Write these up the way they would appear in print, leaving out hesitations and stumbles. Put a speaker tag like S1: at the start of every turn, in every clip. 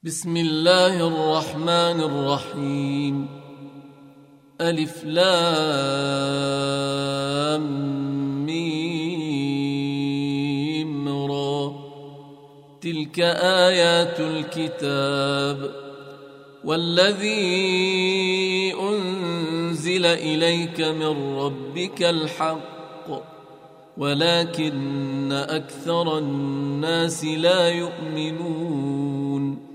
S1: بسم الله الرحمن الرحيم. ألف لام ميم را. تلك آيات الكتاب والذي أنزل إليك من ربك الحق ولكن أكثر الناس لا يؤمنون.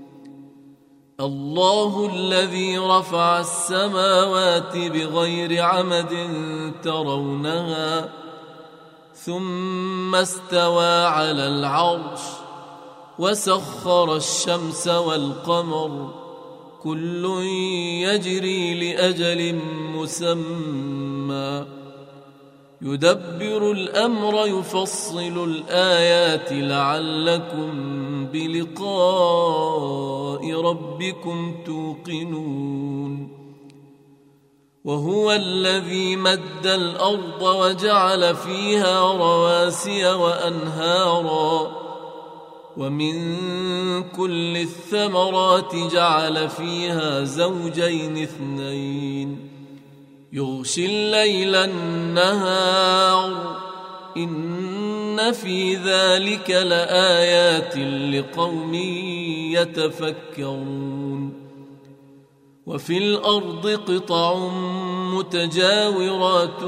S1: الله الذي رفع السماوات بغير عمد ترونها ثم استوى على العرش وسخر الشمس والقمر كل يجري لأجل مسمى يدبر الأمر يفصل الآيات لعلكم بلقاء ربكم توقنون. وهو الذي مد الأرض وجعل فيها رواسي وأنهارا ومن كل الثمرات جعل فيها زوجين اثنين يغشي الليل النهار إن في ذلك لآيات لقوم يتفكرون. وفي الأرض قطع متجاورات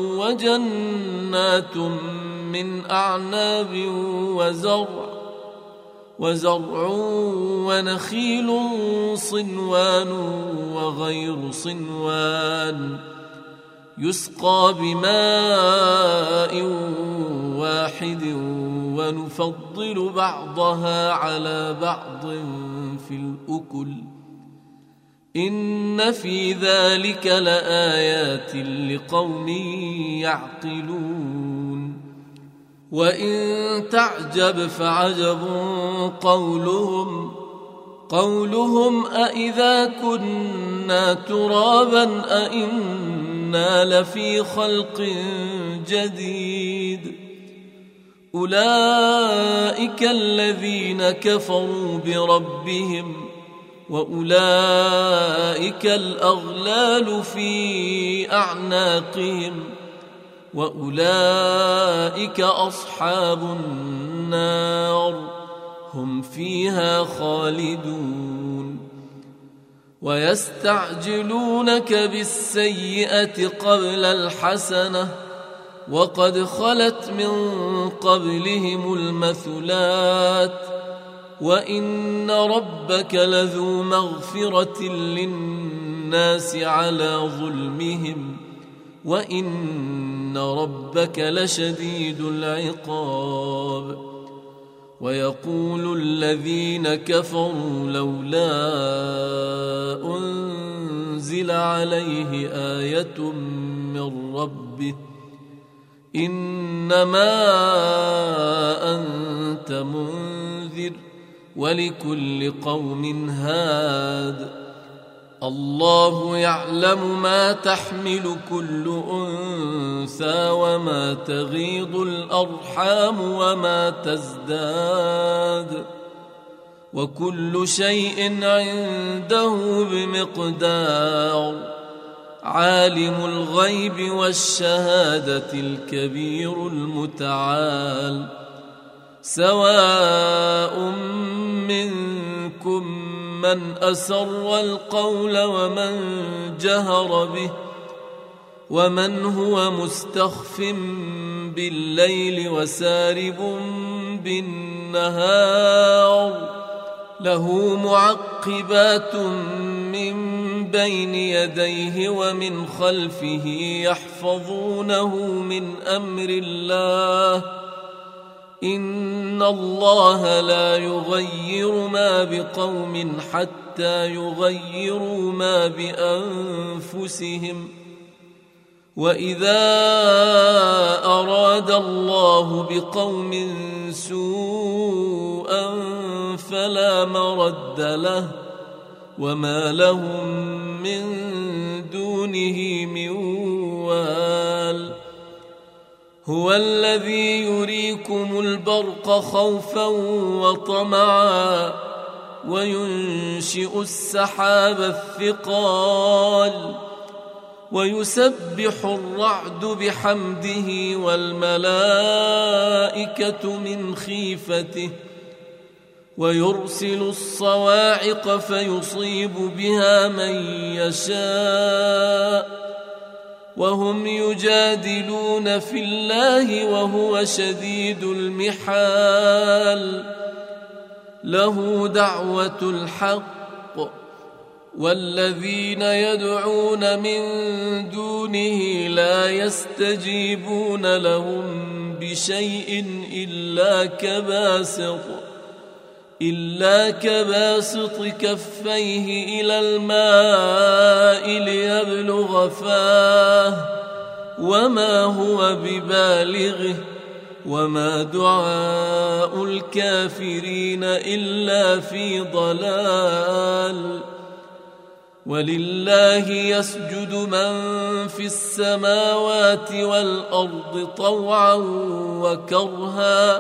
S1: وجنات من أعناب وزرع ونخيل صنوان وغير صنوان يسقى بماء واحد ونفضل بعضها على بعض في الأكل إن في ذلك لآيات لقوم يعقلون. وإن تعجب فعجب قولهم أإذا كنا ترابا أإنا لفي خلق جديد أولئك الذين كفروا بربهم وأولئك الأغلال في أعناقهم وأولئك أصحاب النار هم فيها خالدون. ويستعجلونك بالسيئة قبل الحسنة وقد خلت من قبلهم المثلات وإن ربك لذو مغفرة للناس على ظلمهم وإن ربك لشديد العقاب. ويقول الذين كفروا لولا أنزل عليه آية من ربه إنما أنت منذر ولكل قوم هاد الله يعلم ما تحمل كل أنثى وما تغيض الأرحام وما تزداد وكل شيء عنده بمقدار. عالم الغيب والشهادة الكبير المتعال سواء منكم من أسر القول ومن جهر به ومن هو مستخف بالليل وسارب بالنهار له معقبات من بين يديه ومن خلفه يحفظونه من أمر الله إن الله لا يغير ما بقوم حتى يغيروا ما بأنفسهم وإذا أراد الله بقوم سوءا فلا مرد له وما لهم من دونه من وال. هو الذي يريكم البرق خوفا وطمعا وينشئ السحاب الثقال ويسبح الرعد بحمده والملائكة من خيفته ويرسل الصواعق فيصيب بها من يشاء وهم يجادلون في الله وهو شديد المحال له دعوة الحق والذين يدعون من دونه لا يستجيبون لهم بشيء إلا كباسط كفيه إلى الماء ليبلغ فاه وما هو ببالغه وما دعاء الكافرين إلا في ضلال ولله يسجد من في السماوات والأرض طوعا وكرها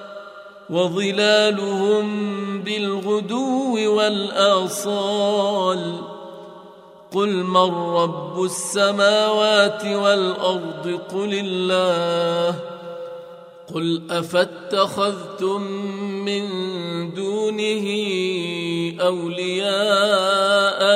S1: وظلالهم بالغدو والآصال قل من رب السماوات والأرض قل الله قل أفاتخذتم من دونه أولياء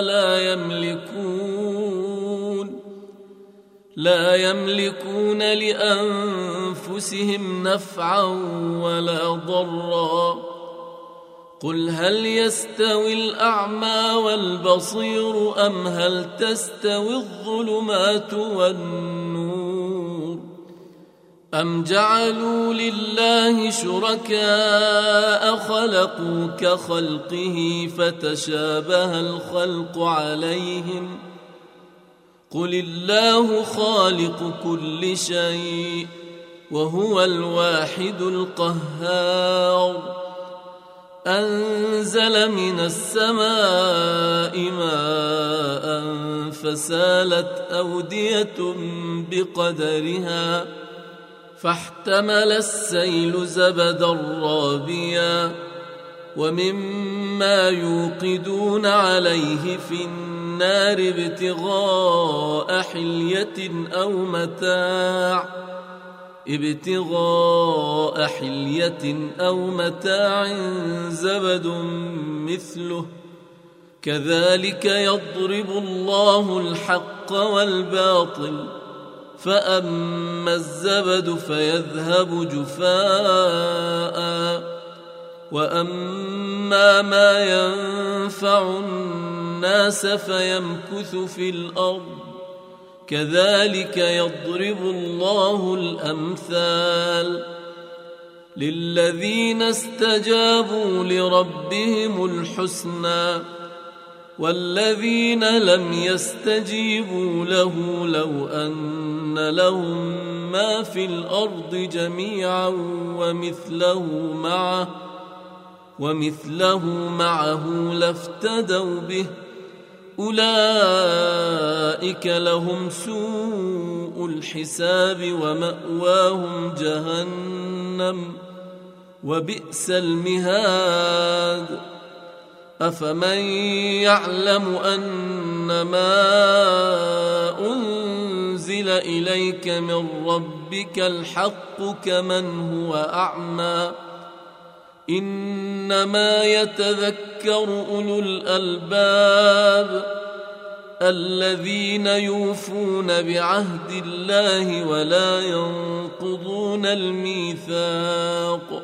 S1: لا يملكون لأنفسهم نفعا ولا ضرا قل هل يستوي الأعمى والبصير أم هل تستوي الظلمات والنور أم جعلوا لله شركاء خلقوا كخلقه فتشابه الخلق عليهم قل الله خالق كل شيء وهو الواحد القهار أنزل من السماء ماء فسالت أودية بقدرها فاحتمل السيل زبدا رابيا ومما يوقدون عليه في النار ابتغاء حلية أو متاع زبد مثله كذلك يضرب الله الحق والباطل فأما الزبد فيذهب جفاء وأما ما ينفع الناس فيمكث في الأرض كذلك يضرب الله الأمثال للذين استجابوا لربهم الحسنى والذين لم يستجيبوا له لو أن لهم ما في الأرض جميعا ومثله معه لافتدوا به أولئك لهم سوء الحساب ومأواهم جهنم وبئس المهاد أفمن يعلم أنما أنزل إليك من ربك الحق كمن هو أعمى إنما يتذكر أولو الألباب الذين يوفون بعهد الله ولا ينقضون الميثاق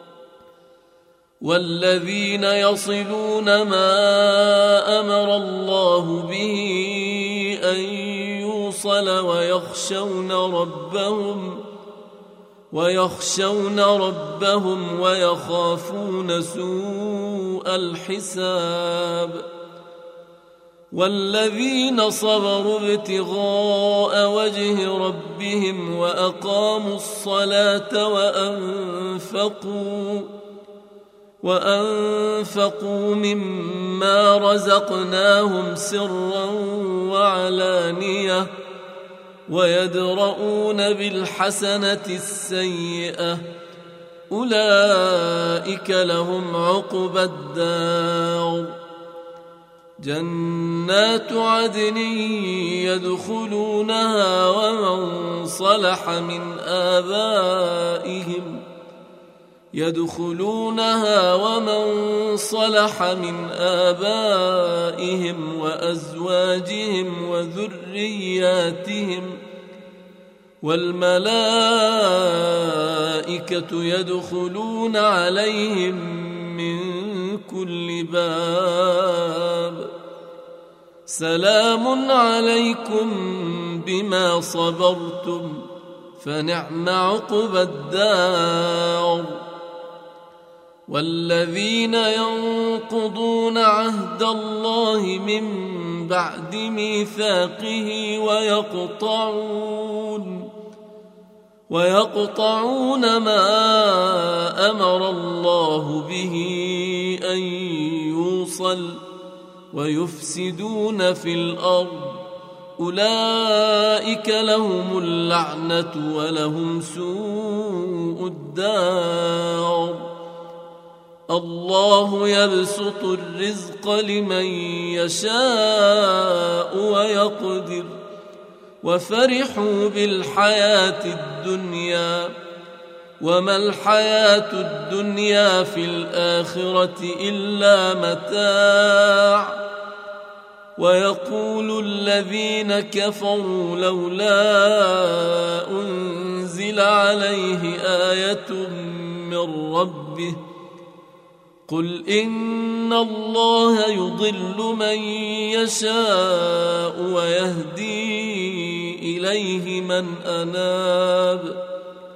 S1: والذين يصلون ما أمر الله به أن يوصل ويخشون ربهم ويخافون سوء الحساب والذين صبروا ابتغاء وجه ربهم وأقاموا الصلاة وأنفقوا مما رزقناهم سرا وعلانية ويدرؤون بالحسنة السيئة أولئك لهم عقبى الدار جنات عدن يدخلونها ومن صلح من آبائهم وأزواجهم وذرياتهم والملائكة يدخلون عليهم من كل باب سلام عليكم بما صبرتم فنعم عقبى الدار والذين ينقضون عهد الله من بعد ميثاقه ويقطعون ما أمر الله به أن يوصل ويفسدون في الأرض أولئك لهم اللعنة ولهم سوء الدار الله يبسط الرزق لمن يشاء ويقدر وفرحوا بالحياة الدنيا وما الحياة الدنيا في الآخرة إلا متاع ويقول الذين كفروا لولا أنزل عليه آية من ربه قل إن الله يضل من يشاء ويهدي إليه من أناب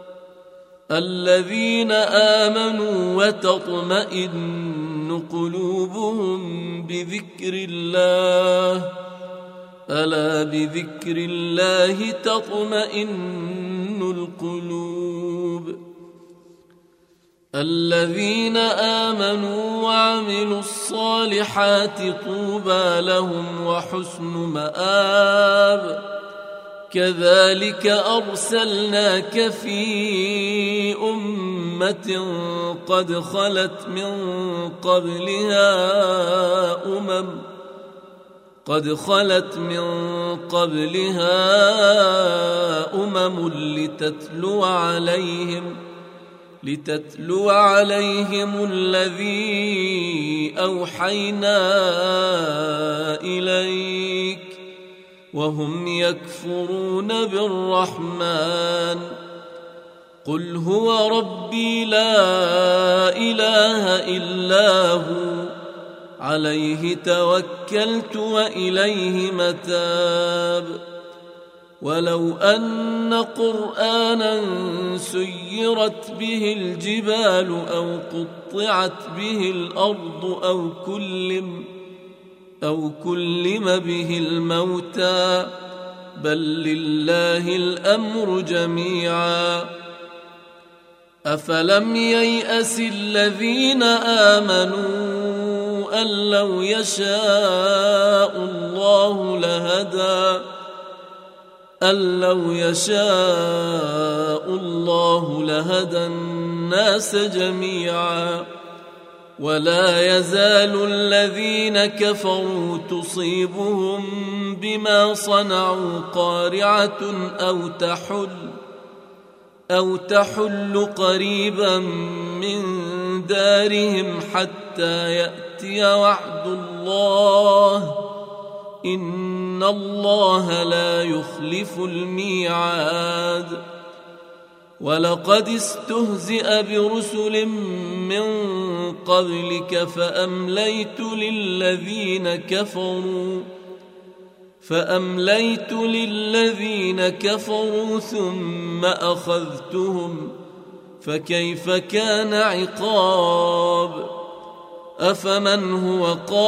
S1: الذين آمنوا وتطمئن قلوبهم بذكر الله ألا بذكر الله تطمئن القلوب الذين آمنوا وعملوا الصالحات طوبى لهم وحسن مآب كذلك أرسلناك في أمة قد خلت من قبلها أمم لتتلو عليهم الذي أوحينا إليك وهم يكفرون بالرحمن قل هو ربي لا إله إلا هو عليه توكلت وإليه متاب ولو أن قرآنا سيرت به الجبال أو قطعت به الأرض أو كلم به الموتى بل لله الأمر جميعا أفلم ييأس الذين آمنوا أن لو يشاء الله لهدى الناس جميعا ولا يزال الذين كفروا تصيبهم بما صنعوا قارعة أو تحل قريبا من دارهم حتى يأتي وعد الله إن الله لا يخلف الميعاد ولقد استهزئ برسل من قبلك فأمليت للذين كفروا ثم أخذتهم فكيف كان عقاب أفمن هو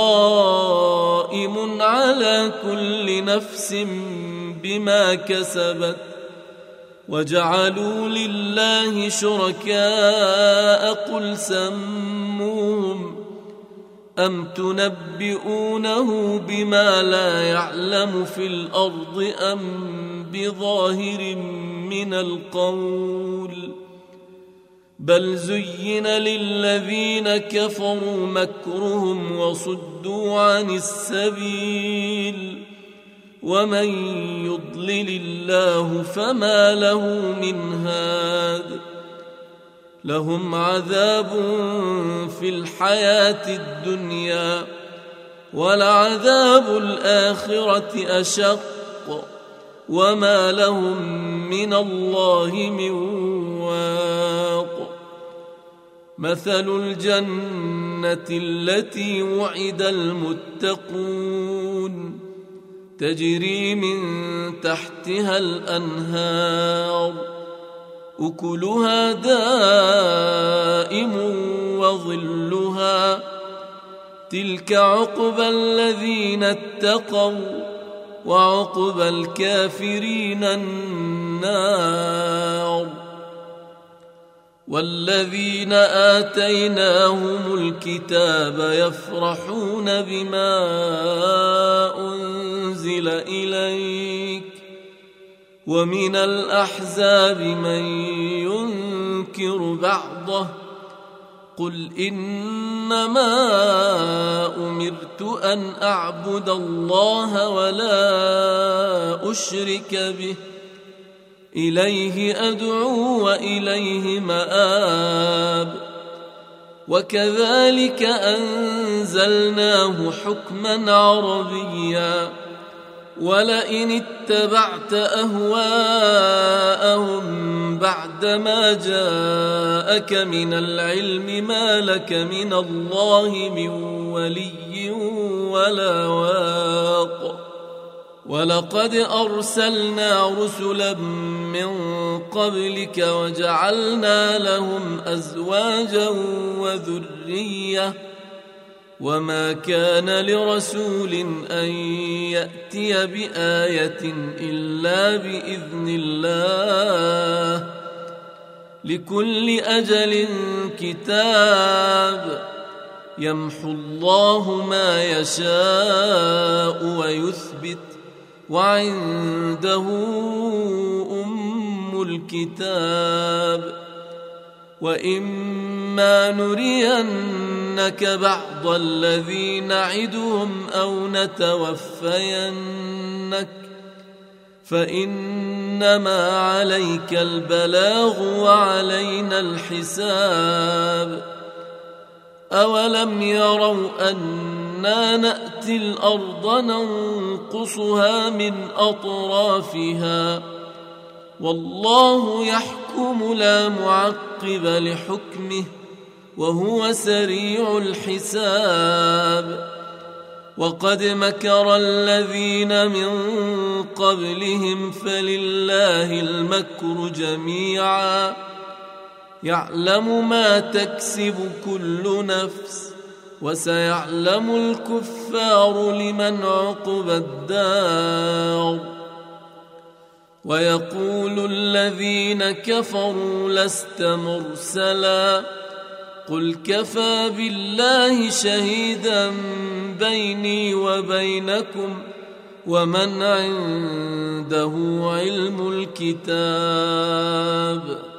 S1: قائم على كل نفس بما كسبت وجعلوا لله شركاء قل سموهم أم تنبئونه بما لا يعلم في الأرض أم بظاهر من القول بل زين للذين كفروا مكرهم وصدوا عن السبيل ومن يضلل الله فما له من هاد لهم عذاب في الحياة الدنيا ولعذاب الآخرة أشق وما لهم من الله من واق مثل الجنة التي وعد المتقون تجري من تحتها الأنهار أكلها دائم وظلها تلك عقبى الذين اتقوا وعقبى الكافرين النار والذين آتيناهم الكتاب يفرحون بما أنزل إليك ومن الأحزاب من ينكر بعضه قل إنما أمرت أن أعبد الله ولا أشرك به إليه أدعو وإليه مآب وكذلك أنزلناه حكما عربيا ولئن اتبعت أهواءهم بعدما جاءك من العلم ما لك من الله من ولي ولا واق ولقد أرسلنا رسلا من قبلك وجعلنا لهم أزواجا وذرية وما كان لرسول أن يأتي بآية إلا بإذن الله لكل أجل كتاب يمحو الله ما يشاء ويثبت وعنده أم الكتاب وإما نرينك بعض الذي نعدهم أو نتوفينك فإنما عليك البلاغ وعلينا الحساب أولم يروا أنا نأتي الأرض ننقصها من أطرافها والله يحكم لا معقب لحكمه وهو سريع الحساب وقد مكر الذين من قبلهم فلله المكر جميعا يعلم ما تكسب كل نفس وسيعلم الكفار لمن عقبى الدار ويقول الذين كفروا لست مرسلا قل كفى بالله شهيدا بيني وبينكم ومن عنده علم الكتاب